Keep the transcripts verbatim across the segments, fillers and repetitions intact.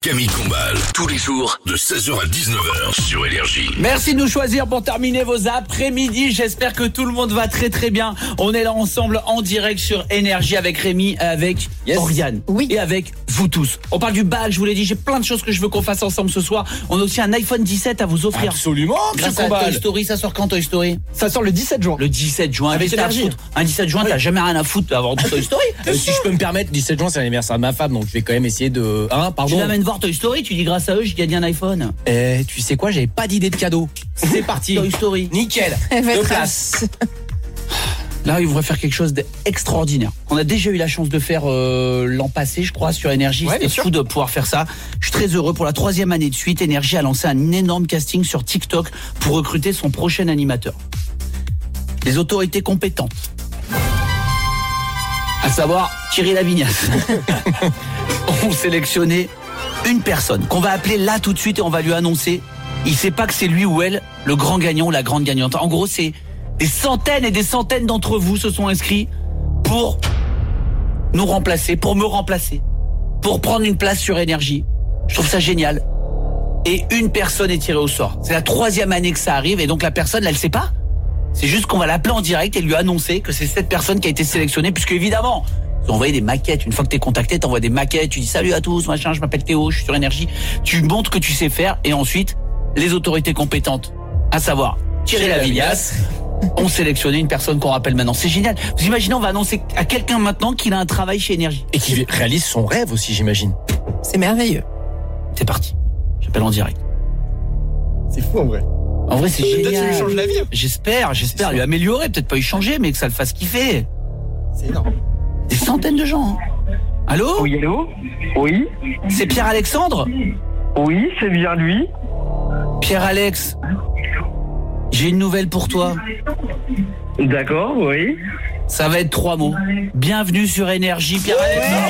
Camille Combal, tous les jours de seize heures à dix-neuf heures sur Énergie. Merci de nous choisir pour terminer vos après-midi. J'espère que tout le monde va très très bien. On est là ensemble en direct sur Énergie avec Rémi, avec yes. Oriane oui. et avec vous tous. On parle du bal, je vous l'ai dit, j'ai plein de choses que je veux qu'on fasse ensemble ce soir. On a aussi un iPhone dix-sept à vous offrir. Absolument, grâce à Toy Story. Ça sort quand Toy Story? Ça sort le dix-sept juin. Le dix-sept juin. Avec Énergie. Un dix-sept juin, oui. T'as jamais rien à foutre d'avoir du Toy Story. euh, si je peux me permettre, dix-sept juin c'est l'anniversaire de ma femme, donc je vais quand même essayer de... Hein, pardon. Tu l'amènes voir Toy Story, tu dis grâce à eux, j'ai gagné un iPhone. Eh, tu sais quoi, j'avais pas d'idée de cadeau. C'est parti. Toy Story. Nickel. Deux places. Là, il voudrait faire quelque chose d'extraordinaire. On a déjà eu la chance de faire euh, l'an passé, je crois, sur Énergie. Ouais, C'était fou de pouvoir faire ça. Je suis très heureux. Pour la troisième année de suite, Énergie a lancé un énorme casting sur TikTok pour recruter son prochain animateur. Les autorités compétentes, à savoir Thierry Lavignasse, ont sélectionné une personne qu'on va appeler là tout de suite et on va lui annoncer. Il sait pas que c'est lui ou elle le grand gagnant ou la grande gagnante. En gros, c'est des centaines et des centaines d'entre vous se sont inscrits pour nous remplacer, pour me remplacer, pour prendre une place sur Énergie. Je trouve ça génial. Et une personne est tirée au sort. C'est la troisième année que ça arrive et donc la personne, là, elle sait pas. C'est juste qu'on va l'appeler en direct et lui annoncer que c'est cette personne qui a été sélectionnée, puisque évidemment, tu envoies des maquettes. Une fois que t'es contacté, t'envoies des maquettes. Tu dis salut à tous, machin, je m'appelle Théo, je suis sur Énergie. Tu montres que tu sais faire et ensuite, les autorités compétentes, à savoir Thierry Lavignasse, ont sélectionné une personne qu'on rappelle maintenant. C'est génial. Vous imaginez, on va annoncer à quelqu'un maintenant qu'il a un travail chez Énergie. Et qui réalise son rêve aussi, j'imagine. C'est merveilleux. C'est parti. J'appelle en direct. C'est fou en vrai. En vrai, c'est génial. Peut-être ça lui change la vie. J'espère, j'espère lui améliorer, peut-être pas y changer, mais que ça le fasse kiffer. C'est énorme. Des centaines de gens. Hein. Allô? Oui, allô? Oui. C'est Pierre-Alexandre? Oui, c'est bien lui. Pierre-Alex, j'ai une nouvelle pour toi. D'accord, oui. Ça va être trois mots. Bienvenue sur Énergie, Pierre-Alexandre.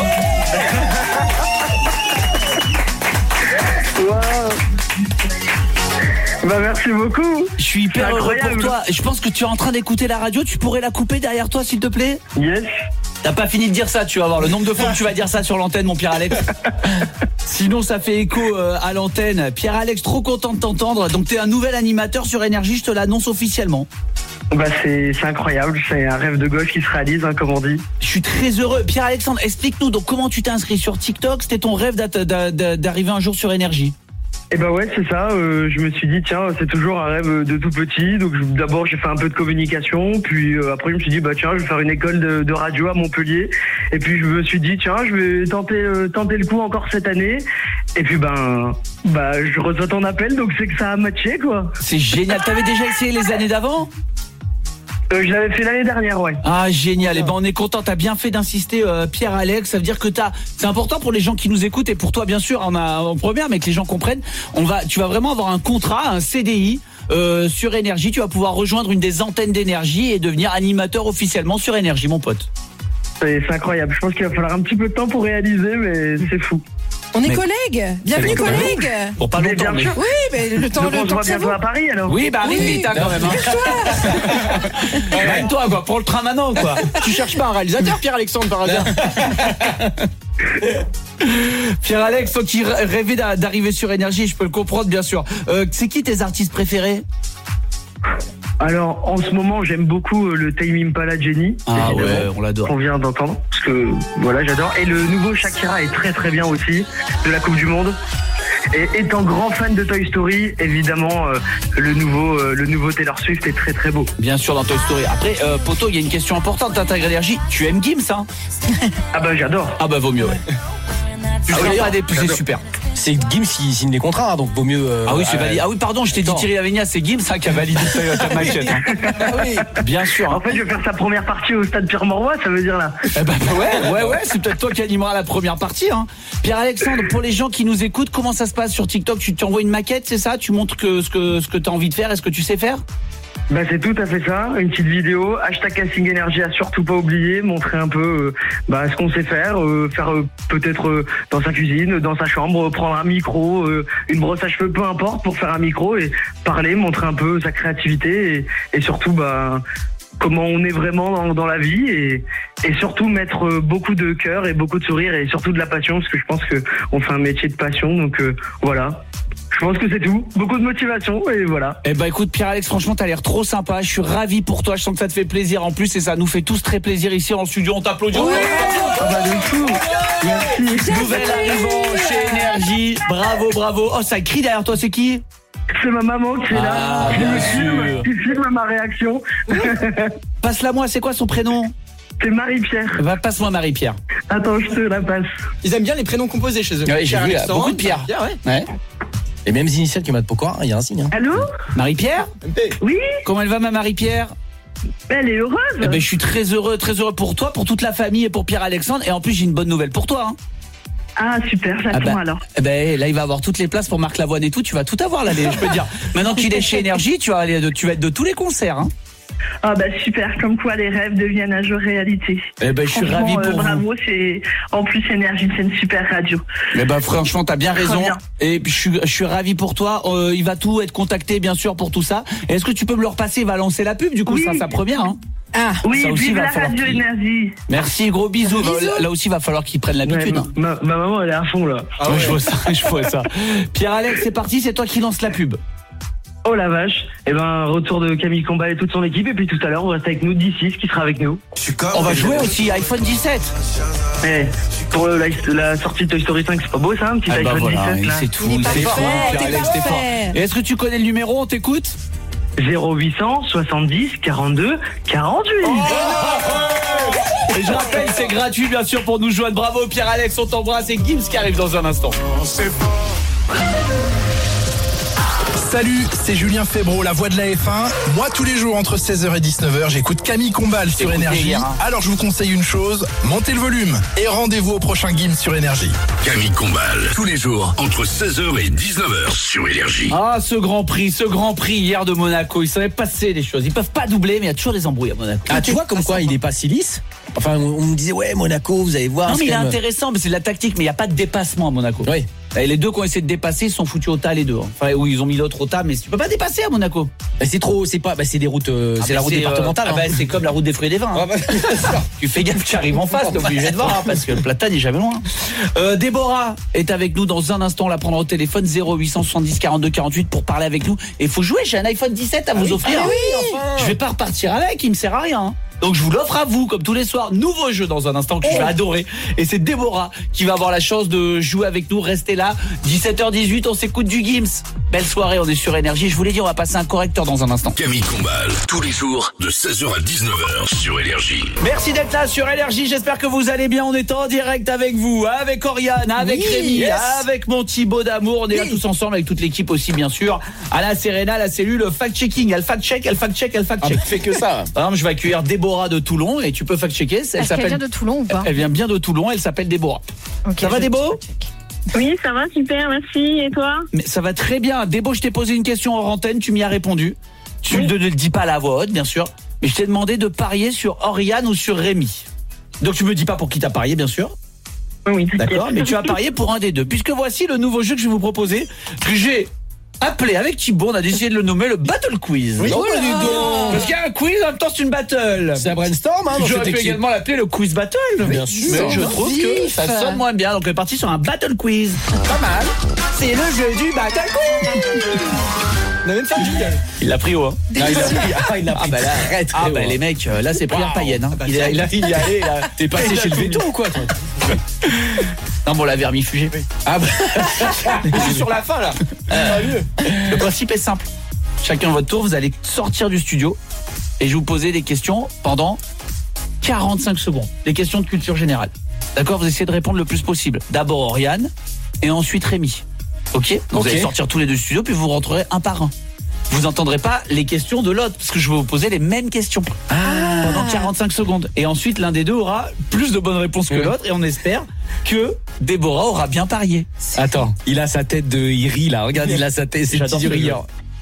Wow. Bah merci beaucoup. Je suis hyper heureux pour toi. Je pense que tu es en train d'écouter la radio. Tu pourrais la couper derrière toi, s'il te plaît? Yes. T'as pas fini de dire ça, tu vas voir le nombre de fois que tu vas dire ça sur l'antenne, mon Pierre-Alex. Sinon, ça fait écho euh, à l'antenne. Pierre-Alex, trop content de t'entendre. Donc, t'es un nouvel animateur sur Énergie, je te l'annonce officiellement. Bah c'est, c'est incroyable, c'est un rêve de gosse qui se réalise, hein, comme on dit. Je suis très heureux. Pierre-Alexandre, explique-nous donc comment tu t'es inscrit sur TikTok. C'était ton rêve d'arriver un jour sur Énergie? Eh ben ouais, c'est ça. Euh, je me suis dit tiens, c'est toujours un rêve de tout petit. Donc je, d'abord j'ai fait un peu de communication, puis euh, après je me suis dit bah tiens, je vais faire une école de, de radio à Montpellier. Et puis je me suis dit tiens, je vais tenter euh, tenter le coup encore cette année. Et puis ben bah je reçois ton appel, donc c'est que ça a matché quoi. C'est génial. T'avais déjà essayé les années d'avant? Euh, je l'avais fait l'année dernière, ouais. Ah génial, et eh ben on est content, t'as bien fait d'insister euh, Pierre-Alex, ça veut dire que t'as, c'est important pour les gens qui nous écoutent et pour toi bien sûr en, a, en première, mais que les gens comprennent, on va, tu vas vraiment avoir un contrat, un C D I euh, sur Énergie, tu vas pouvoir rejoindre une des antennes d'Énergie et devenir animateur officiellement sur Énergie, mon pote. C'est, c'est incroyable, je pense qu'il va falloir un petit peu de temps pour réaliser, mais c'est fou. On est mais... collègues. Bienvenue collègues. Pour pas longtemps. Mais... Oui, mais le temps, donc le on se temps voit que ça bientôt vaut. à Paris alors. Oui, bah arrive Oui. vite hein, quand même. Hein. Arrête-toi quoi, pour le train maintenant quoi. Tu cherches pas un réalisateur, Pierre-Alexandre, par hasard? Pierre-Alex, toi qui rêvais d'arriver sur Énergie, je peux le comprendre bien sûr. Euh, c'est qui tes artistes préférés? Alors, en ce moment, j'aime beaucoup le Tame Impala Jenny. Ah ouais, on l'adore. On vient d'entendre, parce que voilà, j'adore. Et le nouveau Shakira est très très bien aussi, de la Coupe du Monde. Et étant grand fan de Toy Story, évidemment, euh, le nouveau euh, le nouveau Taylor Swift est très très beau. Bien sûr, dans Toy Story. Après, euh, Poto, il y a une question importante, t'intègres Énergie. Tu aimes Gims, hein? Ah bah j'adore. Ah bah vaut mieux, ouais. Tu Ah seras oui, pas des c'est j'adore. super. C'est Gims qui signe les contrats, hein, donc vaut mieux... Euh, Ah oui, c'est euh, validé. Ah oui, pardon, je t'ai dit attends. Thierry Lavignasse, c'est Gims hein, qui a validé ta, ta maquette. Hein. Ah oui. Bien sûr. En Hein. fait, je vais faire sa première partie au stade Pierre-Mauroy, ça veut dire là. Eh ben, ouais, ouais, ouais, c'est peut-être toi qui animera la première partie. Hein. Pierre-Alexandre, pour les gens qui nous écoutent, comment ça se passe sur TikTok? Tu t'envoies une maquette, c'est ça? Tu montres que, ce que, ce que tu as envie de faire et ce que tu sais faire? Bah c'est tout à fait ça, une petite vidéo, hashtag casting énergie à surtout pas oublier, montrer un peu euh, bah, ce qu'on sait faire, euh, faire euh, peut-être euh, dans sa cuisine, dans sa chambre, euh, prendre un micro, euh, une brosse à cheveux, peu importe, pour faire un micro et parler, montrer un peu sa créativité et, et surtout bah comment on est vraiment dans, dans la vie et, et surtout mettre euh, beaucoup de cœur et beaucoup de sourire et surtout de la passion parce que je pense que on fait un métier de passion donc euh, voilà. Je pense que c'est tout. Beaucoup de motivation et voilà. Eh ben écoute Pierre-Alex, franchement t'as l'air trop sympa. Je suis ravi pour toi. Je sens que ça te fait plaisir en plus et ça nous fait tous très plaisir ici en studio. On t'applaudit. Ouais. Ah bah de fou. Merci. Nouvelle arrivant chez Énergie. Bravo, bravo. Oh ça crie derrière toi, c'est qui? C'est ma maman qui est là. Ah, qui bien me filme, sûr. qui filme ma réaction. Passe-la moi, c'est quoi son prénom? C'est Marie-Pierre. Va, passe-moi Marie-Pierre. Attends, je te la passe. Ils aiment bien les prénoms composés chez eux. Ouais, j'ai vu, Pierre-Alexandre, beaucoup de Pierre. Pierre, ouais. Ouais. Les mêmes initiales que Matt Pokora, il y a un signe. Hein. Allô? Marie-Pierre? M P. Oui? Comment elle va ma Marie-Pierre? Elle est heureuse. Eh ben, je suis très heureux, très heureux pour toi, pour toute la famille et pour Pierre-Alexandre. Et en plus, j'ai une bonne nouvelle pour toi. Hein. Ah super, j'attends Ah bah, alors. Eh ben, là, il va avoir toutes les places pour Marc Lavoine et tout. Tu vas tout avoir là, les- je peux te dire. Maintenant qu'il est chez Énergie, tu vas aller, de- tu vas être de tous les concerts. Hein. Ah bah super, comme quoi les rêves deviennent un jour réalité. Eh ben, je suis Franchement, ravi pour euh, vous. bravo, c'est en plus Énergie, c'est une super radio. Eh ben, franchement, t'as bien raison. bien. Et puis, je suis, je suis ravi pour toi. Euh, il va tout être contacté, bien sûr, pour tout ça. Et est-ce que tu peux me le repasser? Il va lancer la pub. Du coup, Oui. ça, sa première. Hein. Ah, Oui, Ça aussi, vive va la falloir radio qu'il- Énergie. Merci, gros bisous. Bisous. Là, là aussi, il va falloir qu'il prenne Ouais, l'habitude. ma, ma- ma maman elle est à fond là. Ah Ouais, ouais. je vois ça, je vois ça. Pierre-Alex, c'est parti, c'est toi qui lance la pub. Oh la vache. Et ben retour de Camille Combal et toute son équipe et puis tout à l'heure on reste avec nous D six qui sera avec nous. On va jouer aussi iPhone dix-sept. Eh, pour le- la, la sortie de Toy Story cinq, c'est pas beau ça, un petit Ah bah iPhone voilà, dix-sept il là. sait tout, il est il pas sait fort, fort, t'es Pierre-Alex, t'es fort. parfait. Et est-ce que tu connais le numéro, on t'écoute? zéro huit cent soixante-dix quarante-deux quarante-huit. Et je rappelle, c'est gratuit bien sûr pour nous joindre. Bravo Pierre-Alex, on t'embrasse et Gims qui arrive dans un instant. Salut, c'est Julien Febvre, la voix de la F un. Moi, tous les jours, entre seize heures et dix-neuf heures, j'écoute Camille Combal sur écouté Énergie. hier, hein. Alors, je vous conseille une chose, montez le volume et rendez-vous au prochain Gims sur Énergie. Camille Combal, tous les jours, entre seize heures et dix-neuf heures sur Énergie. Ah, ce grand prix, ce grand prix hier de Monaco, il s'en est passé des choses. Ils peuvent pas doubler, mais il y a toujours des embrouilles à Monaco. Ah, tu vois comme quoi il est pas si lisse. Enfin, on, on me disait, ouais, Monaco, vous allez voir. Non, c'est mais il est quand même- intéressant, mais c'est de la tactique, mais il n'y a pas de dépassement à Monaco. Oui. Et les deux qui ont essayé de dépasser, ils sont foutus au tas, les deux. Enfin, oui, ils ont mis l'autre au tas, mais tu peux pas dépasser à Monaco. Bah, c'est trop, c'est pas, bah, c'est des routes, euh, Ah, c'est bah, la route départementale. euh, ah, hein. bah, c'est comme la route des fruits et des vins. hein. Ah, bah, Tu fais gaffe, tu arrives en face, t'es obligé de voir, hein, parce que le platane n'est jamais loin. Euh, Déborah est avec nous dans un instant, on la prendra au téléphone zéro huit cent soixante-dix quarante-deux quarante-huit pour parler avec nous. Et faut jouer, j'ai un iPhone dix-sept à vous offrir. Ah oui, Je vais pas repartir avec, il me sert à rien. hein. Donc je vous l'offre à vous, comme tous les soirs. Nouveau jeu dans un instant que je vais adorer. Et c'est Déborah qui va avoir la chance de jouer avec nous. Restez là, dix-sept heures dix-huit, on s'écoute du Gims. Belle soirée, on est sur Énergie. Je vous l'ai dit, on va passer un correcteur dans un instant. Camille Combal, tous les jours, de seize heures à dix-neuf heures sur Énergie. Merci d'être là sur Énergie, j'espère que vous allez bien. On est en direct avec vous, avec Oriane, avec Oui, Rémi, yes. avec mon Thibaut d'amour. On est là tous ensemble avec toute l'équipe aussi, bien sûr. À la Serena, la cellule fact-checking. Elle fact-check, elle fact-check, elle Ah, fact-check. bah, fait que ça. Par exemple, je vais accueillir Déborah de Toulon et tu peux fact-checker. Elle Est-ce qu'elle s'appelle. vient de Toulon ou pas? Elle vient bien de Toulon, elle s'appelle Déborah. Ok, Ça va, je- Débo? je check. Oui, ça va, super, merci. Et toi? Mais ça va très bien. Débo, je t'ai posé une question en antenne, tu m'y as répondu. Tu ne le dis pas à la voix haute, bien sûr. Mais je t'ai demandé de parier sur Oriane ou sur Rémi. Donc tu me dis pas pour qui t'as parié, bien sûr. Oui, t'inquiète. D'accord, mais tu as parié pour un des deux. Puisque voici le nouveau jeu que je vais vous proposer, que j'ai appelé avec Thibaut, on a décidé de le nommer le Battle Quiz. Non, pas du tout. Parce qu'il y a un quiz, en même temps c'est une battle. C'est un brainstorm, hein, dans J'aurais cette pu équipe. également l'appeler le Quiz Battle. Bien Mais sûr. je trouve que Vif. ça sonne moins bien. Donc on est parti sur un Battle Quiz. Pas mal. C'est le jeu du Battle Quiz. On a même fait un jingle. Il l'a pris haut, hein. Non, il a pris, ah, il a Ah pris bah là, très, très ah haut, bah hein. les mecs, euh, là c'est prière païenne. Hein. Il, a, il, a, il y est allé, là. T'es passé chez le veto ou quoi, toi? Non, bon, la vermifugée. Ah, bah. Je suis sur la fin là. Euh, le principe est simple. Chacun votre tour, vous allez sortir du studio et je vais vous poser des questions pendant quarante-cinq secondes. Des questions de culture générale. D'accord, vous essayez de répondre le plus possible. D'abord Oriane et ensuite Rémi. Ok, donc Ok. Vous allez sortir tous les deux du studio puis vous rentrerez un par un. Vous n'entendrez pas les questions de l'autre parce que je vais vous poser les mêmes questions pendant quarante-cinq secondes. Et ensuite l'un des deux aura plus de bonnes réponses que Ouais. l'autre et on espère que Déborah aura bien parié. Attends, il a sa tête de il rit là. Regarde, il a sa tête, c'est J'adore petit ce jeu. rieur.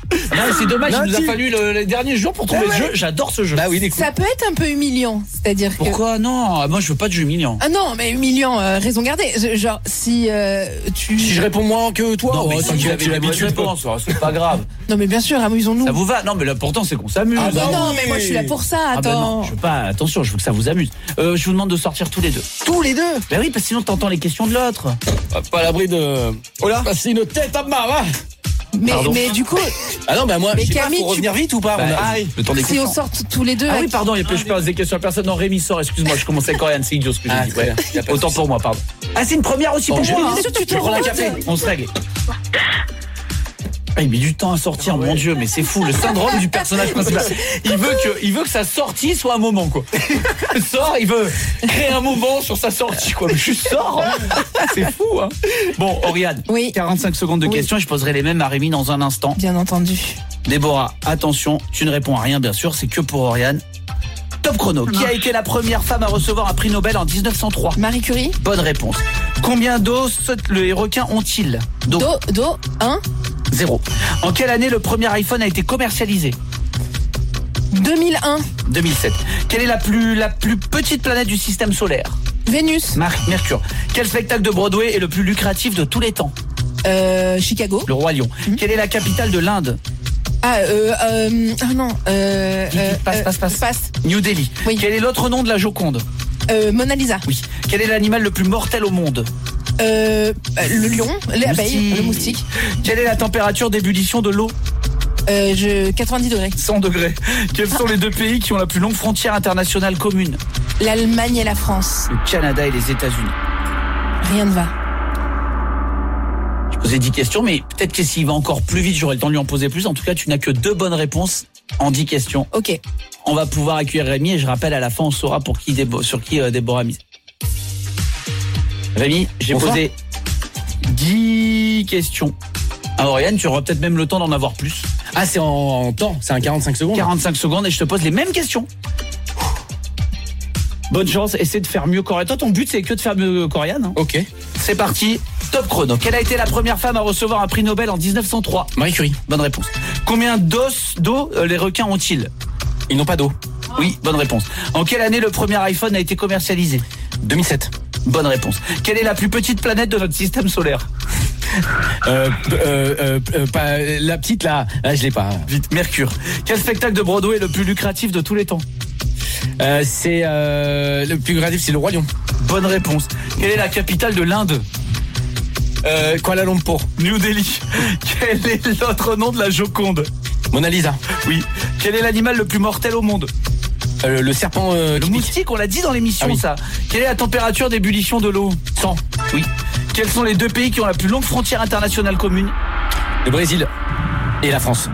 Non, c'est dommage, Non, il nous a tu- fallu le- les derniers jours pour trouver Ah le ouais. jeu. J'adore ce jeu. Bah oui, des coups. Ça peut être un peu humiliant, c'est-à-dire que. Pourquoi non? Moi, je veux pas de jeu humiliant. Ah non, mais humiliant, euh, raison gardée. Je- Genre, si euh, tu. Si je réponds moins que toi, Non, mais oh, si vous t'inquiète, avez j'ai des bonnes l'habitude. quoi. réponses, c'est pas grave. Non, mais bien sûr, amusons-nous. Ça vous va? Non, mais l'important, c'est qu'on s'amuse. Ah Mais bah non, oui. mais moi je suis là pour ça, Ah bah non, attends. je veux pas, attention, je veux que ça vous amuse. Euh, je vous demande de sortir tous les deux. Tous les deux. Ben oui, parce que sinon t'entends les questions de l'autre. Pas à l'abri de. Oh là. Passer une tête à ma va. mais, pardon. mais du coup, Ah non, bah moi, Mais je sais pas, Camille, faut tu- revenir vite ou pas? Bah, on a- ah oui, le temps des si on questions. sort tous les deux. Ah oui, avec- pardon, il peut je pose des questions à personne. Non, Rémi sort, excuse-moi, je commençais coréen, c'est idiot ce que j'ai Ah, dit. très Ouais. bien, y a pas de Autant souci. pour moi, pardon. Ah, c'est une première aussi Oh, pour je- moi. Bien hein. sûr, tu Je prends la t'en café, rends on se règle. Ah, il met du temps à sortir, mon Dieu, mais c'est fou, le syndrome du personnage principal. Il veut que, il veut que sa sortie soit un moment, quoi. Il sort, il veut créer un moment sur sa sortie, quoi. Mais je sors, hein. C'est fou, hein. Bon, Oriane, Oui. quarante-cinq secondes de Oui. questions et je poserai les mêmes à Rémi dans un instant. Bien entendu. Déborah, attention, tu ne réponds à rien, bien sûr, c'est que pour Oriane. Top chrono. Qui a été la première femme à recevoir un prix Nobel en dix-neuf cent trois? Marie Curie. Bonne réponse. Combien d'os les requins ont-ils? Do. Do, do, un, Zéro. En quelle année le premier iPhone a été commercialisé? deux mille un. deux mille sept. Quelle est la plus, la plus petite planète du système solaire? Vénus. Mar- Mercure. Quel spectacle de Broadway est le plus lucratif de tous les temps? Euh, Chicago. Le Roi Lion. Quelle est la capitale de l'Inde? Ah, euh, euh, ah non. Euh, Vite, vite, euh, passe, euh, passe, passe. passe. New Delhi. Oui. Quel est l'autre nom de la Joconde? Euh, Mona Lisa. Oui. Quel est l'animal le plus mortel au monde? Euh, euh, le lion, l'abeille, Moustique. le moustique. Quelle est la température d'ébullition de l'eau? Euh, je, quatre-vingt-dix degrés. cent degrés. Quels sont les deux pays qui ont la plus longue frontière internationale commune? L'Allemagne et la France. Le Canada et les États-Unis. Rien ne va. Je posais dix questions, mais peut-être que s'il va encore plus vite, j'aurai le temps de lui en poser plus. En tout cas, tu n'as que deux bonnes réponses en dix questions. Ok. On va pouvoir accueillir Rémi et je rappelle à la fin, on saura pour qui Débo- sur qui euh, Déborah a misé. Rémi, j'ai Bonsoir. posé dix questions. À Oriane, tu auras peut-être même le temps d'en avoir plus. Ah, c'est en, en temps, c'est un quarante-cinq secondes. quarante-cinq secondes et je te pose les mêmes questions. Bonne chance, essaie de faire mieux qu'Oriane. Toi, ton but, c'est que de faire mieux qu'Oriane. Hein. Ok. C'est parti, top chrono. Quelle a été la première femme à recevoir un prix Nobel en dix-neuf cent trois? Marie Curie. Bonne réponse. Combien d'os d'eau euh, les requins ont-ils? Ils n'ont pas d'eau. Oui, bonne réponse. En quelle année le premier iPhone a été commercialisé? deux mille sept. Bonne réponse. Quelle est la plus petite planète de notre système solaire? Euh, euh, euh, euh, pas, la petite là, ah, je l'ai pas. Vite, Mercure. Quel spectacle de Broadway est le plus lucratif de tous les temps? Euh, c'est euh, le plus grave, c'est le Roi Lion. Bonne réponse. Quelle est la capitale de l'Inde? Euh, Kuala Lumpur. New Delhi. Quel est l'autre nom de la Joconde? Mona Lisa. Oui. Quel est l'animal le plus mortel au monde? Euh, le serpent. Euh, Le qui pique. moustique, on l'a dit dans l'émission, Ah oui. ça. Quelle est la température d'ébullition de l'eau? cent. Oui. Quels sont les deux pays qui ont la plus longue frontière internationale commune? Le Brésil et la France.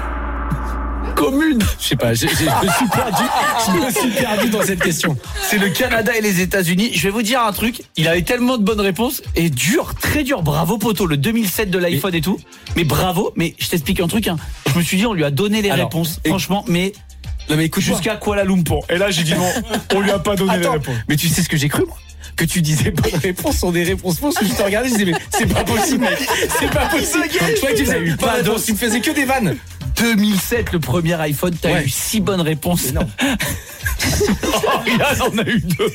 Commune. Je sais pas, j'ai- j'ai- je me suis perdu. Je me suis perdu dans cette question. C'est le Canada et les États-Unis. Je vais vous dire un truc. Il avait tellement de bonnes réponses et dur, très dur. Bravo poto, le deux mille sept de l'iPhone et tout. Mais bravo. Mais je t'explique un truc. Hein. Je me suis dit, on lui a donné les Alors, réponses. et- Franchement, mais Non mais écoute, jusqu'à Kuala Lumpur. Et là, j'ai dit non, on lui a pas donné les Attends, réponses. mais tu sais ce que j'ai cru moi? Que tu disais bonnes réponses sont des réponses fausses. Je te regardais, je disais mais c'est pas possible, mec. C'est pas possible. Je croyais que tu avais eu pas de réponse. Tu me faisais que des vannes. deux mille sept, le premier iPhone, t'as Ouais. eu six bonnes réponses. Non. Oh, Yann en a eu deux.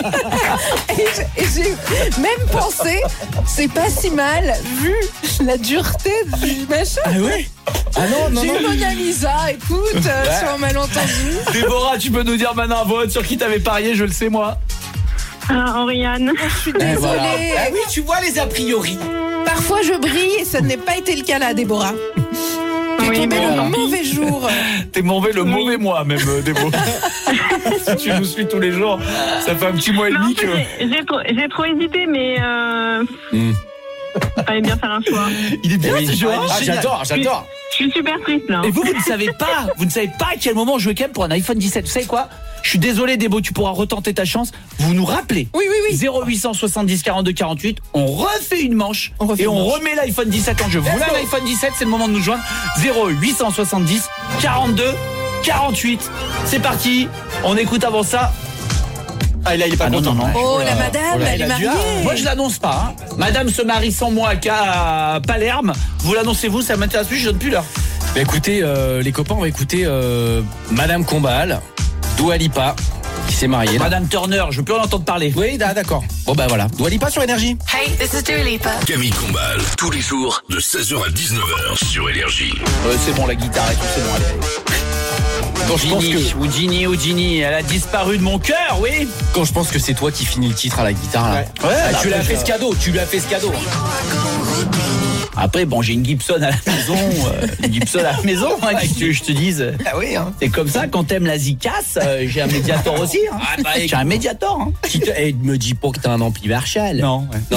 Et j'ai- et j'ai même pensé, c'est pas si mal, vu la dureté du machin. Ah ouais? Ah non, non, J'ai non. eu Mona Lisa, écoute, euh, sur un malentendu. Déborah, tu peux nous dire maintenant un vote sur qui t'avais parié, je le sais moi. Ah, Oriane. Je suis Eh, désolée. voilà. Ah oui, tu vois les a priori. Parfois je brille et ça n'est pas été le cas là, Déborah. Tu es Oui, tombée mais le bon. mauvais jour. T'es mauvais, le mauvais mois même, euh, Déborah. Si tu nous suis tous les jours, ça fait un petit mois et Non, demi en fait, que... j'ai- j'ai trop, j'ai trop hésité, mais euh, Hmm. fallait bien faire un choix. Il est bien ce jeu. hein. Ah, Génial. j'adore, j'adore. Je suis super triste là. Et vous, vous ne savez pas, vous ne savez pas à quel moment jouer quand même pour un iPhone dix-sept. Vous savez quoi? Je suis désolé, Débo, tu pourras retenter ta chance. Vous nous rappelez. Oui, oui, oui. zéro huit cent soixante-dix quarante-deux quarante-huit. On refait une manche On refait et une on manche. remet l'iPhone dix-sept en jeu. Vous voulez un iPhone dix-sept, c'est le moment de nous joindre. zéro huit cent soixante-dix quarante-deux quarante-huit. C'est parti. On écoute avant ça. Ah, là, il est pas Ah non, content. non, non. Oh, la madame, Oh là, elle il est a du mariée. art. Moi je l'annonce pas. Hein. Madame se marie sans moi à Palerme. Vous l'annoncez vous, ça m'intéresse plus, je donne plus l'heure. Bah écoutez, euh, les copains, on va écouter euh, Madame Combal, Dua Lipa, qui s'est mariée. là. Madame Turner, je peux en entendre parler. Oui, ah, d'accord. Bon bah voilà, Dua Lipa sur Énergie. Hey, this is Dua Lipa. Camille Combal, tous les jours de seize heures à dix-neuf heures sur Énergie. Euh, c'est bon, la guitare et tout, c'est bon, allez. Quand je pense Ginny, que, ou Ginny, ou Ginny, elle a disparu de mon cœur, oui. quand je pense que c'est toi qui finis le titre à la guitare là. Ouais. Ah, Ouais, tu l'as après, fait je- ce cadeau, tu lui as fait ce cadeau. Après, bon, j'ai une Gibson à la maison, euh, une Gibson à la maison, hein, qu'est-ce que tu veux que je te dise. Ah oui, hein. C'est comme ça, quand t'aimes la Zicasse, euh, j'ai un médiator aussi. Hein. Ah bah, J'ai un médiator. Hein. Qui te- eh, me dis pas que t'as un ampli Marshall. Non, Non.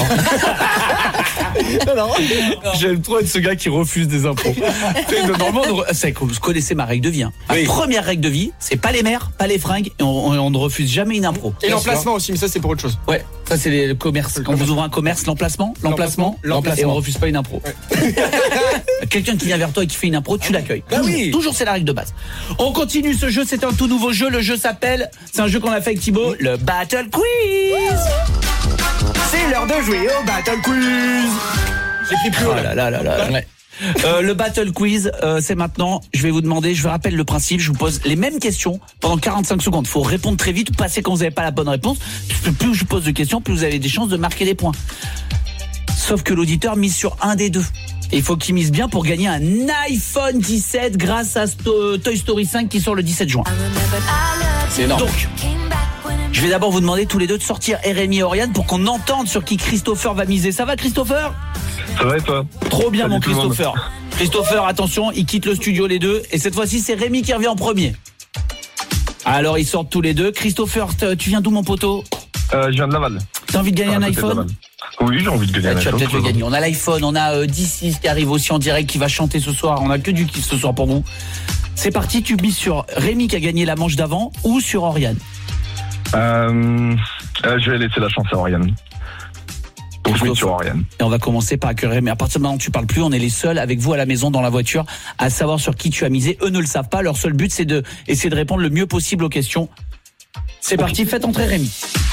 j'aime trop être ce gars qui refuse des impôts. Normalement, c'est que vous connaissez ma règle de vie. Hein. Ma Oui. première règle de vie, c'est pas les mères, pas les fringues, et on, on- on ne refuse jamais une impro. Et l'emplacement aussi, mais ça c'est pour autre chose. Ouais, ça c'est les- le commerce. Quand vous ouvrez un commerce, l'emplacement, l'emplacement, L'emplacement. et on refuse pas une impro. Quelqu'un qui vient vers toi et qui fait une impro, tu l'accueilles. Bah Toujours, oui. toujours, c'est la règle de base. On continue ce jeu, c'est un tout nouveau jeu. Le jeu s'appelle, c'est un jeu qu'on a fait avec Thibaut, le Battle Quiz. C'est l'heure de jouer au Battle Quiz. J'ai pris plus haut Oh là. là là là là. Ouais. Euh, le Battle Quiz, euh, c'est maintenant. Je vais vous demander, je vous rappelle le principe, je vous pose les mêmes questions pendant quarante-cinq secondes. Il faut répondre très vite ou passer quand vous n'avez pas la bonne réponse. Plus je vous pose de questions, plus vous avez des chances de marquer des points. Sauf que l'auditeur mise sur un des deux. Et il faut qu'il mise bien pour gagner un iPhone dix-sept grâce à Sto- Toy Story cinq qui sort le dix-sept juin. C'est énorme. Donc, je vais d'abord vous demander tous les deux de sortir Rémi et Oriane pour qu'on entende sur qui Christopher va miser. Ça va, Christopher ? Ça va et toi? Trop bien, Salut mon tout le monde. Christopher. Christopher, attention, il quitte le studio les deux. Et cette fois-ci, c'est Rémi qui revient en premier. Alors, ils sortent tous les deux. Christopher, t- tu viens d'où, mon poteau? euh, Je viens de Laval. T'as envie de gagner Ah, un à côté de iPhone? Laval. Oui, j'ai envie de gagner Ah, un tu vas iPhone. peut-être le gagner. On a l'iPhone, on a euh, D six qui arrive aussi en direct, qui va chanter ce soir. On a que du kiff ce soir pour vous. C'est parti, tu mises sur Rémi qui a gagné la manche d'avant ou sur Oriane? Euh, euh, je vais laisser la chance à Oriane. Donc je mets sur Oriane. Et on va commencer par accueillir Rémi. À partir de maintenant, tu parles plus. On est les seuls avec vous à la maison, dans la voiture, à savoir sur qui tu as misé. Eux ne le savent pas. Leur seul but, c'est de essayer de répondre le mieux possible aux questions. C'est parti, faites entrer Rémi.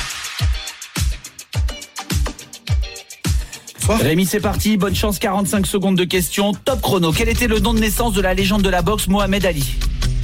Rémi, c'est parti. Bonne chance, quarante-cinq secondes de questions. Top chrono. Quel était le nom de naissance de la légende de la boxe Mohamed Ali?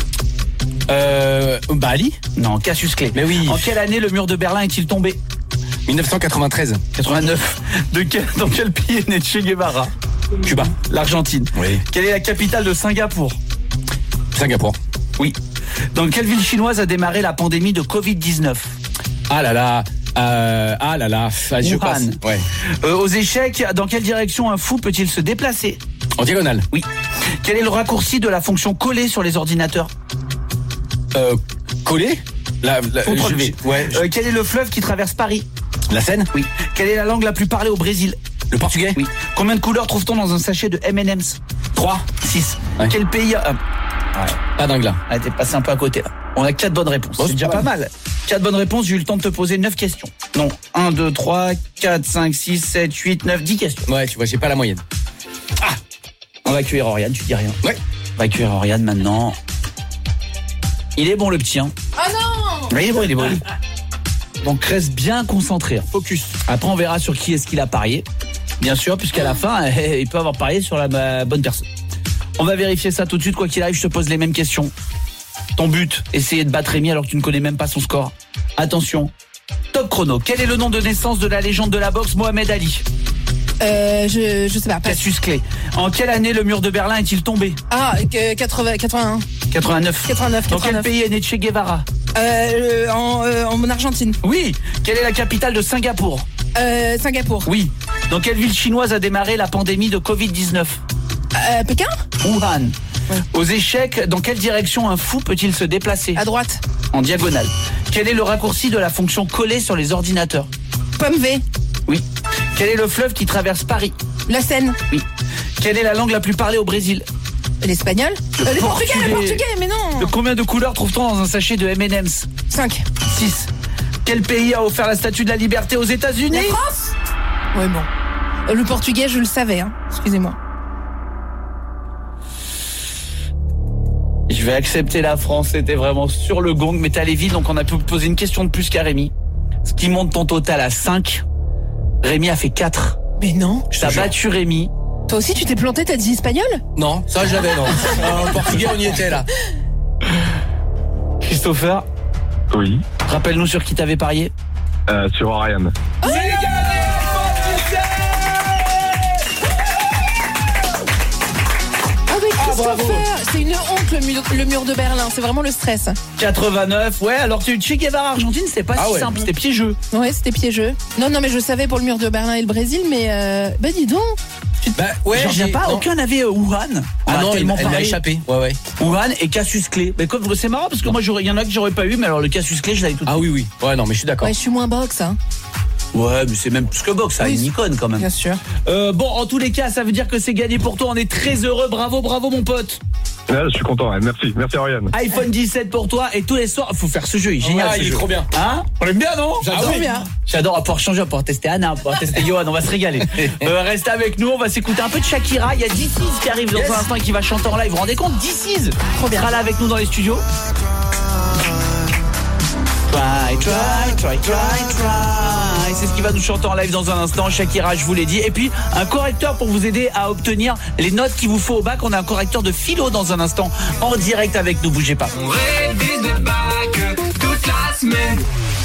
Euh, bah Ali. Non, Cassius Clay. Mais oui. En quelle année le mur de Berlin est-il tombé? dix-neuf cent quatre-vingt-treize. quatre-vingt-neuf. De quel, dans quel pays est né Che Guevara? Cuba. L'Argentine. Oui. Quelle est la capitale de Singapour? Singapour. Oui. Dans quelle ville chinoise a démarré la pandémie de covid dix-neuf? Ah là là. Euh, ah là là. Ah, je Wuhan. passe. Ouais. Euh, aux échecs, dans quelle direction un fou peut-il se déplacer? En diagonale. Oui. Quel est le raccourci de la fonction coller sur les ordinateurs? Euh, collé. La, la, Contrôle je- V. Ouais. Euh, quel est le fleuve qui traverse Paris? La Seine. Oui. Quelle est la langue la plus parlée au Brésil? Le portugais. Oui. Combien de couleurs trouve-t-on dans un sachet de M and M's? trois. six. Ouais. Quel pays a... Pas dingue là. Ah, t'es passé un peu à côté là. On a quatre bonnes réponses. Oh, c'est c'est déjà pas pas mal. quatre bonnes réponses, j'ai eu le temps de te poser neuf questions. Non, un, deux, trois, quatre, cinq, six, sept, huit, neuf, dix questions. Ouais, tu vois, j'ai pas la moyenne. On va accueillir Oriane, tu dis rien. Ouais. On va accueillir Oriane maintenant. Il est bon le petit, hein. Oh non! Oui, il est bon, il est bon. Donc reste bien concentré. hein. Focus. Après, on verra sur qui est-ce qu'il a parié. Bien sûr, puisqu'à la fin, il peut avoir parié sur la euh, bonne personne. On va vérifier ça tout de suite. Quoi qu'il arrive, je te pose les mêmes questions. Ton but, essayer de battre Rémi alors que tu ne connais même pas son score. Attention. Top chrono. Quel est le nom de naissance de la légende de la boxe Mohamed Ali? Euh, je, je sais pas. passe. Cassius Clay. En quelle année le mur de Berlin est-il tombé? Ah, que- quatre-vingts, quatre-vingt-un. quatre-vingt-neuf. quatre-vingt-neuf, Dans quel quatre-vingt-neuf. pays est né Che Guevara? Euh, en, euh, en Argentine. Oui. Quelle est la capitale de Singapour? Euh, Singapour. Oui. Dans quelle ville chinoise a démarré la pandémie de covid dix-neuf? Euh, Pékin? Wuhan. Ouais. Aux échecs, dans quelle direction un fou peut-il se déplacer? À droite. En diagonale. Quel est le raccourci de la fonction coller sur les ordinateurs? Pomme V. Oui. Quel est le fleuve qui traverse Paris? La Seine. Oui. Quelle est la langue la plus parlée au Brésil? L'espagnol. Le Euh, le portugais, le portugais. portugais, mais non. De combien de couleurs trouve-t-on dans un sachet de M and M's? cinq. six. Quel pays a offert la statue de la liberté aux États-Unis? La France? Ouais, bon. Euh, Le portugais, je le savais, hein. Excusez-moi. Je vais accepter la France, c'était vraiment sur le gong, mais t'es allé vite, donc on a pu poser une question de plus qu'à Rémi. Ce qui monte ton total à cinq. Rémi a fait quatre. Mais non. T'as battu Rémi, Toi aussi, tu t'es planté, t'as dit espagnol? Non, ça j'avais, non. En portugais, on y était là. Christopher, Oui, rappelle-nous sur qui t'avais parié. euh, sur Orion. Ah oui, Christopher, c'est une honte le mur, le mur de Berlin, c'est vraiment le stress. quatre-vingt-neuf, ouais, alors tu Che Guevara Argentine, c'est pas Ah si ouais. simple, c'était piégeux. Ouais, c'était piégeux. Non, non, mais je savais pour le mur de Berlin et le Brésil, mais euh, bah dis donc. Bah ouais, J'en reviens j'ai- pas, non. aucun n'avait euh, Wuhan. On Ah a non, il tellement m'a- elle m'a parlé. échappé. Ouais, ouais. Wuhan et Cassius Clay. Mais comme c'est marrant parce que moi j'aurais, il y en a que j'aurais pas eu, mais alors le Cassius Clay, je l'avais tout de Ah suite. oui, oui. Ouais, non, mais je suis d'accord. Ouais, je suis moins boxe, hein, Ouais, mais c'est même plus que boxe, ça a Oui, une icône quand même. bien sûr. Euh, bon, en tous les cas, ça veut dire que c'est gagné pour toi. On est très heureux. Bravo, bravo, mon pote. Ouais, je suis content, ouais. Merci, merci Orion. iPhone dix-sept pour toi. Et tous les soirs, faut faire ce jeu. Il est génial. Ouais, ce il est jeu. trop bien. Hein? On l'aime bien, non? J'adore. Ah oui. bien. J'adore. On va pouvoir changer, on va pouvoir tester Anna, on va pouvoir tester Johan. On va se régaler. Euh, restez avec nous. On va s'écouter un peu de Shakira. Il y a D six qui arrive dans Yes. un instant et qui va chanter en live. Vous vous rendez compte? D six Trop bien. sera là avec nous dans les studios. Try, try, try, try, try. C'est ce qui va nous chanter en live dans un instant. Shakira, je vous l'ai dit. Et puis, un correcteur pour vous aider à obtenir les notes qu'il vous faut au bac. On a un correcteur de philo dans un instant en direct avec nous. Bougez pas. On révise le bac toute la semaine.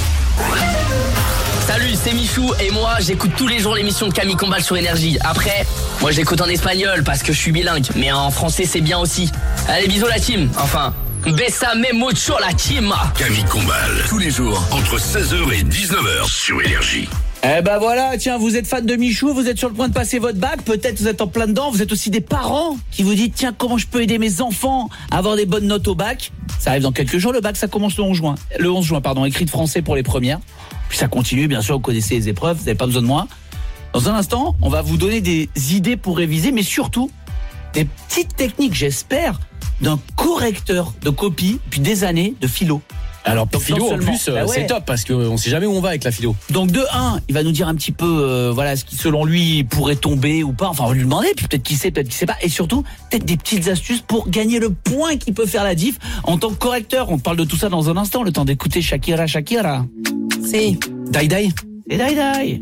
Salut, c'est Michou et moi j'écoute tous les jours l'émission de Camille Combal sur Énergie. Après, moi j'écoute en espagnol parce que je suis bilingue, mais en français c'est bien aussi. Allez, bisous la team. Enfin, besame mucho la team. Camille Combal, tous les jours, entre seize heures et dix-neuf heures sur Énergie. Eh ben voilà, tiens, vous êtes fan de Michou, vous êtes sur le point de passer votre bac, peut-être vous êtes en plein dedans, vous êtes aussi des parents qui vous disent, tiens, comment je peux aider mes enfants à avoir des bonnes notes au bac? Ça arrive dans quelques jours, le bac ça commence le onze juin. Le onze juin, pardon, écrit de français pour les premières. Puis ça continue, bien sûr, vous connaissez les épreuves, vous n'avez pas besoin de moi. Dans un instant, on va vous donner des idées pour réviser, mais surtout, des petites techniques, j'espère, d'un correcteur de copie depuis des années de philo. Alors pour Donc, philo non en seulement- plus, euh, Bah ouais. c'est top parce qu'on sait jamais où on va avec la philo. Donc de un, il va nous dire un petit peu euh, voilà ce qui selon lui pourrait tomber ou pas. Enfin, on va lui demander, puis peut-être qu'il sait, peut-être qu'il sait pas. Et surtout, peut-être des petites astuces pour gagner le point qui peut faire la diff en tant que correcteur. On parle de tout ça dans un instant, le temps d'écouter Shakira, Shakira. C'est. Dai Dai. Et Dai Dai.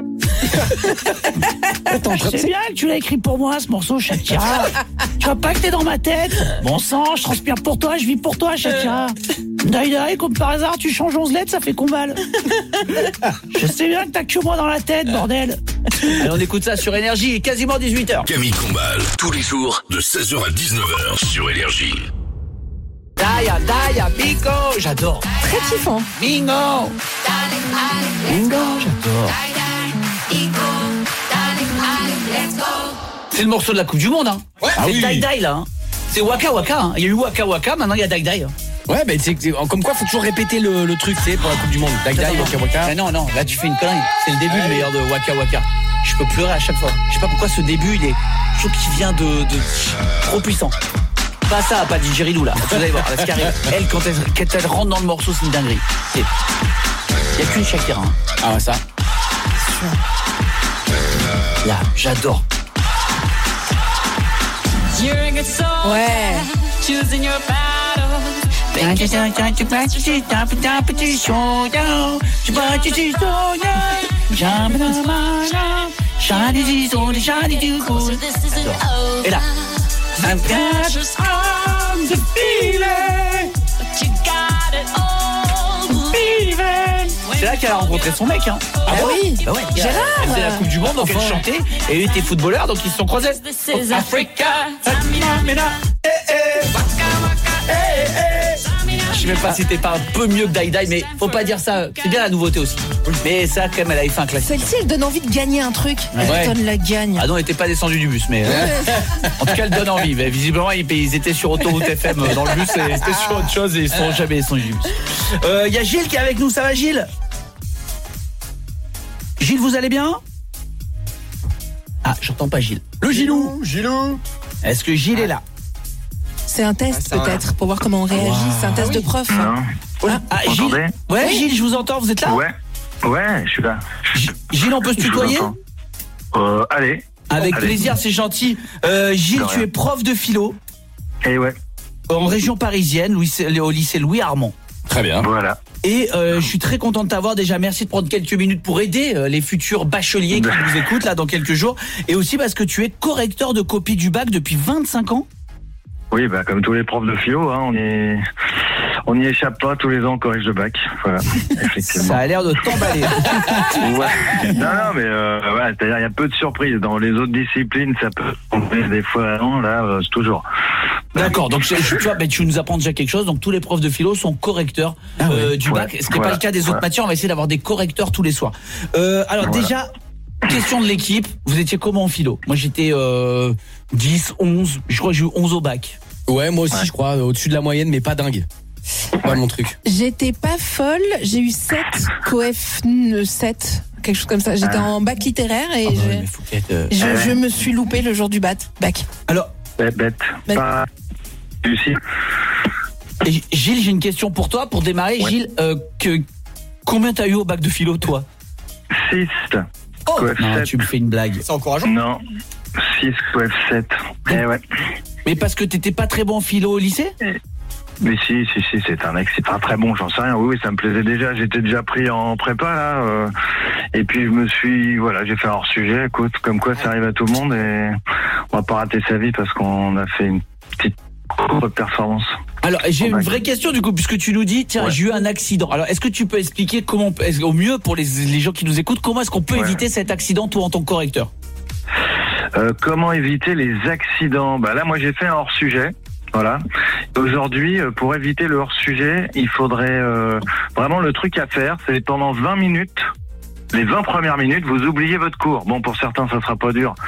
Je sais bien que tu l'as écrit pour moi ce morceau, Shakira. Tu vois pas que t'es dans ma tête? Bon sang, je transpire pour toi, je vis pour toi, Shakira. Dai Dai, comme par hasard, tu changes onze lettres, ça fait combal. Je sais bien que t'as que moi dans la tête, bordel. Allez, on écoute ça sur Énergie, il est quasiment dix-huit heures. Camille Combal, tous les jours, de seize heures à dix-neuf heures sur Énergie. Daya, Daya, Bingo, j'adore. Très kiffant. Bingo. Bingo, j'adore. C'est le morceau de la Coupe du Monde, hein. Ouais, ah c'est oui. Dai Dai, là. Hein. C'est Waka Waka, hein. Il y a eu Waka Waka, maintenant il y a Dai Dai. Hein. Ouais, mais c'est c'est- comme quoi faut toujours répéter le, le truc, c'est pour la Coupe du Monde. Dai Dai, Waka Waka. Ah non, non, là tu fais une connerie. C'est le début le meilleur de Waka Waka. Je peux pleurer à chaque fois. Je sais pas pourquoi ce début, il est. Je trouve qu'il vient de, de. trop puissant. Pas ça, pas Didgeridoo là. Vous allez voir, là, ce qui arrive. Elle, quand elle, quand elle rentre dans le morceau, c'est une dinguerie. Il y a qu'une Shakira. Hein. Ah ouais, ça. Là, j'adore. Ouais. Et là. I've got the feeling. C'est là qu'elle a rencontré son mec, hein. Ah oui. Bah ouais, Gérard. Elle faisait la Coupe du Monde, donc elle chantait, et lui était footballeur, donc ils se sont croisés. Africa. Je sais même pas si t'es pas un peu mieux que Dai Dai, mais faut pas dire ça. C'est bien la nouveauté aussi. Mais ça, quand même, elle avait fait un classique. Celle-ci, elle donne envie de gagner un truc. Elle Ouais. donne la gagne. Ah non, elle était pas descendu du bus, mais euh, en tout cas, elle donne envie. Mais visiblement, ils, ils étaient sur Autoroute F M dans le bus, et c'était sur autre chose, et ils sont jamais descendus du bus. Il euh, y a Gilles qui est avec nous, ça va Gilles? Gilles, vous allez bien? Ah, j'entends pas Gilles. Le Gilou. Gilou. Est-ce que Gilles est là? C'est un test Ah, c'est un- peut-être pour voir comment on réagit. C'est un test de prof. Non. Ah, ah, Vous Gilles. m'entendez? Ouais, Gilles, je vous entends, vous êtes là? Ouais. Ouais, je suis là. G- Gilles, on peut se Je vous tutoyer? entends. Euh, allez. Avec Allez. plaisir, c'est gentil. Euh, Gilles, De tu rien. es prof de philo Et ouais. en région parisienne, Louis- au lycée Louis Armand. Très bien. Voilà. Et euh, je suis très content de t'avoir. Déjà, merci de prendre quelques minutes pour aider euh, les futurs bacheliers qui nous écoutent là dans quelques jours. Et aussi parce que tu es correcteur de copie du bac depuis vingt-cinq ans. Oui, bah comme tous les profs de philo, hein, on y on n'y échappe pas tous les ans au corrige de bac. Voilà, effectivement. Ça a l'air de t'emballer. Ouais. Non, non, mais euh, voilà, c'est-à-dire il y a peu de surprises. Dans les autres disciplines, ça peut tomber des fois. Non, là, euh, c'est toujours. D'accord, donc je, je, tu vois, bah, tu nous apprends déjà quelque chose. Donc tous les profs de philo sont correcteurs euh, ah ouais. du bac, ouais. ce qui n'est voilà. pas le cas des autres voilà. matières. On va essayer d'avoir des correcteurs tous les soirs. Euh, alors voilà. Déjà, question de l'équipe. Vous étiez comment en philo? Moi j'étais euh, dix, onze. Je crois que j'ai eu onze au bac. Ouais, moi aussi ouais. je crois, au-dessus de la moyenne, mais pas dingue. Pas ouais. mon truc. J'étais pas folle, j'ai eu sept, coef sept, quelque chose comme ça. J'étais ah. en bac littéraire et oh, je, ouais, euh... je, ouais. je me suis loupé le jour du bac. bac. Alors, bête, bête. bête. Pas réussi. Et Gilles, j'ai une question pour toi, pour démarrer. Ouais. Gilles, euh, que, combien t'as eu au bac de philo, toi? six. Oh non, tu me fais une blague. C'est encourageant. Non, six, coef sept. Eh ouais. Mais parce que t'étais pas très bon en philo au lycée? Mais si, si, si, c'est un mec, c'est pas très bon, j'en sais rien. Oui, oui, ça me plaisait déjà. J'étais déjà pris en prépa, là. Euh, et puis, je me suis, voilà, j'ai fait un hors-sujet. Écoute, comme quoi, ça arrive à tout le monde et on va pas rater sa vie parce qu'on a fait une petite performance. Alors, j'ai une vraie question, du coup, puisque tu nous dis, tiens, ouais. j'ai eu un accident. Alors, est-ce que tu peux expliquer comment, au mieux, pour les, les gens qui nous écoutent, comment est-ce qu'on peut ouais. éviter cet accident, toi, en tant que correcteur? Euh, comment éviter les accidents? Bah là, moi, j'ai fait un hors-sujet. Voilà. Aujourd'hui, pour éviter le hors-sujet, il faudrait euh, vraiment le truc à faire, c'est pendant vingt minutes, les vingt premières minutes, vous oubliez votre cours. Bon, pour certains, ça sera pas dur.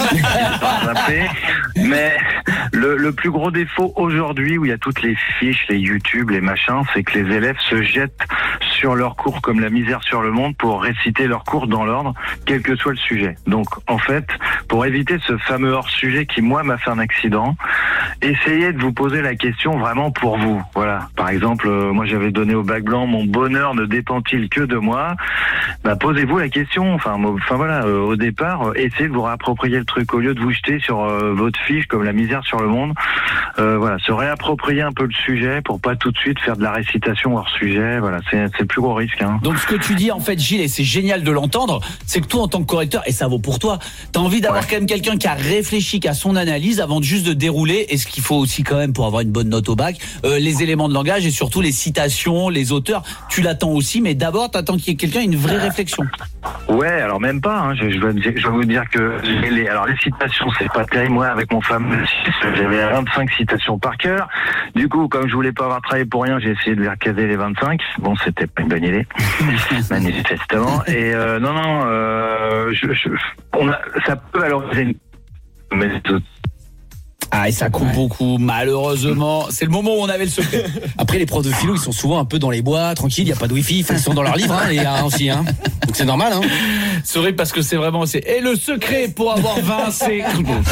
Mais le, le plus gros défaut aujourd'hui, où il y a toutes les fiches, les YouTube, les machins, c'est que les élèves se jettent sur leur cours comme la misère sur le monde pour réciter leur cours dans l'ordre, quel que soit le sujet. Donc, en fait, pour éviter ce fameux hors-sujet qui, moi, m'a fait un accident, essayez de vous poser la question vraiment pour vous. Voilà. Par exemple, euh, moi, j'avais donné au bac blanc, mon bonheur ne dépend-il que de moi? Bah, posez-vous la question. Enfin, enfin voilà, euh, au départ, euh, essayez de vous réapproprier le truc au lieu de vous jeter sur euh, votre fiche comme la misère sur le monde. Euh, voilà, se réapproprier un peu le sujet pour pas tout de suite faire de la récitation hors sujet. Voilà, c'est c'est le plus gros risque. Hein. Donc ce que tu dis en fait, Gilles, et c'est génial de l'entendre, c'est que toi en tant que correcteur, et ça vaut pour toi, t'as envie d'avoir ouais. quand même quelqu'un qui a réfléchi qu'à son analyse avant de juste de dérouler. Et ce qu'il faut aussi quand même pour avoir une bonne note au bac, euh, les éléments de langage et surtout les citations, les auteurs. Tu l'attends aussi, mais d'abord t'attends qu'il y ait quelqu'un une vraie réflexion. Ouais, alors même pas. Hein. Je, je, vais, je vais vous dire que les, alors les citations, c'est pas terrible. Moi, avec mon fameux six, j'avais vingt-cinq citations par cœur. Du coup, comme je voulais pas avoir travaillé pour rien, j'ai essayé de les recaser les vingt-cinq. Bon, c'était pas une bonne idée, manifestement. Et euh, non, non, euh, je, je, on a, ça peut valoriser une méthode. Ah, et ça coupe ouais. beaucoup, malheureusement. C'est le moment où on avait le secret. Après, les profs de philo, ils sont souvent un peu dans les bois, tranquilles, il n'y a pas de wifi, ils sont dans leur livre, hein, les gars, aussi, hein. Donc c'est normal, hein. C'est vrai parce que c'est vraiment, c'est, et le secret pour avoir vingt, c'est...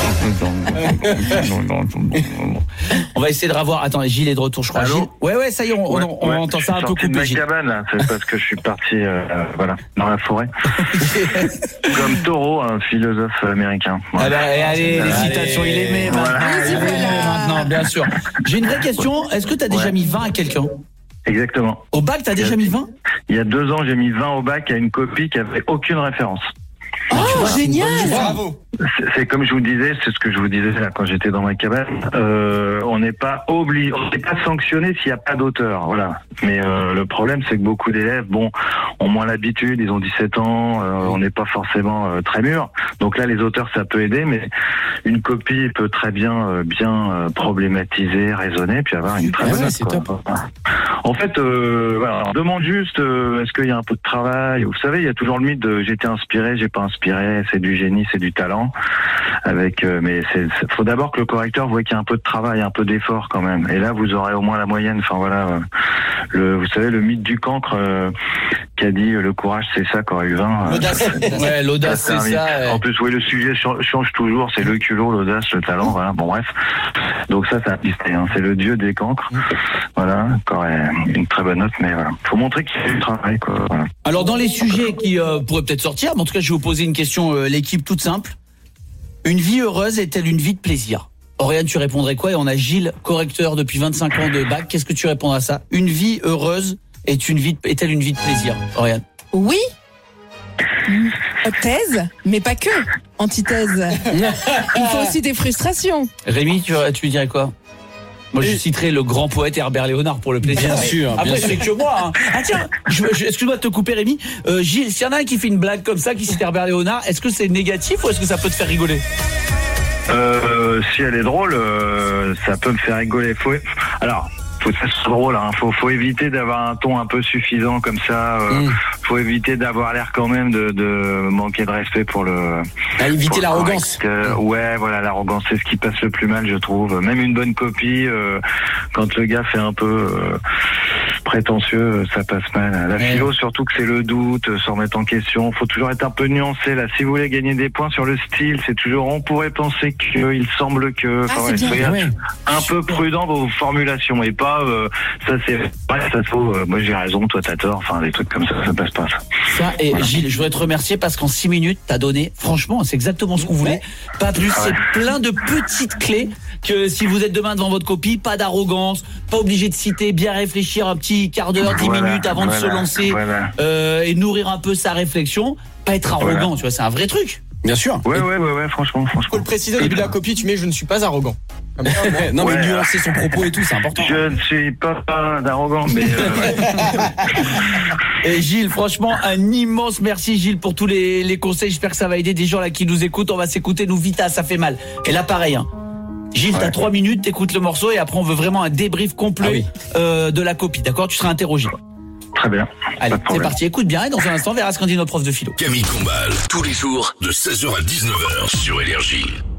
On va essayer de revoir. Attends, Gilles est de retour, je crois. Allô Gilles. Ouais, ouais, ça y est, on, ouais, on, on ouais, entend ça un peu coupé. Je suis sorti de ma cabane, là. C'est parce que je suis parti, euh, voilà, dans la forêt. Comme Thoreau, un philosophe américain. Voilà. Allez, allez, les citations, il aimait. Voilà. Il aimait maintenant, bien sûr. J'ai une vraie question. Est-ce que tu as déjà ouais. mis vingt à quelqu'un? Exactement. Au bac, tu as déjà mis vingt? Il y a deux ans, j'ai mis vingt au bac à une copie qui avait aucune référence. Oh, vois, génial! Bravo! C'est, c'est comme je vous disais, c'est ce que je vous disais là, quand j'étais dans ma cabane. Euh, on n'est pas obligé, on n'est pas sanctionné s'il n'y a pas d'auteur, voilà. Mais euh, le problème, c'est que beaucoup d'élèves, bon, ont moins l'habitude, ils ont dix-sept ans, euh, on n'est pas forcément euh, très mûrs. Donc là, les auteurs, ça peut aider, mais une copie peut très bien, euh, bien euh, problématiser, raisonner, puis avoir une très bonne note. C'est top. En fait, euh, voilà, on demande juste, euh, est-ce qu'il y a un peu de travail? Vous savez, il y a toujours le mythe de j'étais inspiré, j'ai pas inspiré, c'est du génie, c'est du talent. Avec, euh, mais c'est, c'est, faut d'abord que le correcteur voit qu'il y a un peu de travail, un peu d'effort quand même. Et là, vous aurez au moins la moyenne. Enfin voilà, euh, le, vous savez le mythe du cancre euh, qui a dit euh, le courage c'est ça qu'aurait eu vingt. L'audace, euh, ouais, l'audace c'est ça. Ouais. En plus, oui, le sujet change toujours. C'est le culot, l'audace, le talent. Voilà. Bon bref. Donc ça, ça a existé. Hein. C'est le dieu des cancres. Voilà, encore une très bonne note, mais voilà. Faut montrer qu'il y a du travail, quoi. Voilà. Alors dans les sujets qui euh, pourraient peut-être sortir, mais en tout cas, je vais vous poser une question, euh, l'équipe toute simple. Une vie heureuse est-elle une vie de plaisir? Oriane, tu répondrais quoi? Et on a Gilles, correcteur depuis vingt-cinq ans de bac. Qu'est-ce que tu réponds à ça? Une vie heureuse est une vie de- est-elle une vie de plaisir, Oriane? Oui. Thèse, mais pas que. Antithèse. Il faut aussi des frustrations. Rémi, tu, tu lui dirais quoi? Moi, je citerai le grand poète Herbert Léonard pour le plaisir. Bien Mais sûr, bien Après, sûr. c'est que moi. Hein. Ah tiens, je, je, excuse-moi de te couper, Rémi. Euh, Gilles, s'il y en a un qui fait une blague comme ça, qui cite Herbert Léonard, est-ce que c'est négatif ou est-ce que ça peut te faire rigoler? Euh, si elle est drôle, euh, ça peut me faire rigoler. Faut... Alors, faut que ça soit drôle. Hein. Faut, faut éviter d'avoir un ton un peu suffisant comme ça. Euh, Mm. Faut éviter d'avoir l'air quand même de, de manquer de respect pour le. À éviter pour le l'arrogance. correcteur. Ouais, voilà, l'arrogance, c'est ce qui passe le plus mal, je trouve. Même une bonne copie, euh, quand le gars fait un peu euh, prétentieux, ça passe mal. La Ouais. philo, surtout que c'est le doute, s'en remettre en question. Faut toujours être un peu nuancé. Là, si vous voulez gagner des points sur le style, c'est toujours on pourrait penser que, il semble que. Ah, Enfin, c'est ouais, bien. soyez Ouais. un peu prudent dans vos formulations et pas euh, ça c'est ouais, ça se trouve, euh, moi j'ai raison, toi t'as tort. Enfin, des trucs comme ça, ça passe pas. Ça. Ça, et Gilles, je voudrais te remercier parce qu'en six minutes, t'as donné, franchement, c'est exactement ce qu'on voulait. Pas plus, c'est plein de petites clés que si vous êtes demain devant votre copie, pas d'arrogance, pas obligé de citer, bien réfléchir un petit quart d'heure, dix Voilà, minutes avant de se voilà, lancer voilà. euh, et nourrir un peu sa réflexion. Pas être arrogant, Voilà. tu vois, c'est un vrai truc. Bien sûr. Ouais, ouais, ouais, ouais, franchement, Faut franchement. le préciser au début de la copie, tu mets je ne suis pas arrogant. Comme ça, au moins. Non, mais Ouais. nuancer son propos et tout, c'est important. Je ne suis pas, pas d'arrogant, mais euh, ouais. Et Gilles, franchement, un immense merci Gilles pour tous les, les conseils. J'espère que ça va aider des gens là qui nous écoutent. On va s'écouter, nous Vita, ça fait mal. Et là, pareil, hein. Gilles, t'as Ouais. trois minutes, t'écoutes le morceau et après on veut vraiment un débrief complet Ah oui. euh, de la copie, d'accord? Tu seras interrogé. Très bien. Allez, Pas de c'est problème. parti. Écoute bien et dans un instant, on verra ce qu'en dit notre prof de philo. Camille Combal, tous les jours de seize heures à dix-neuf heures sur Énergie.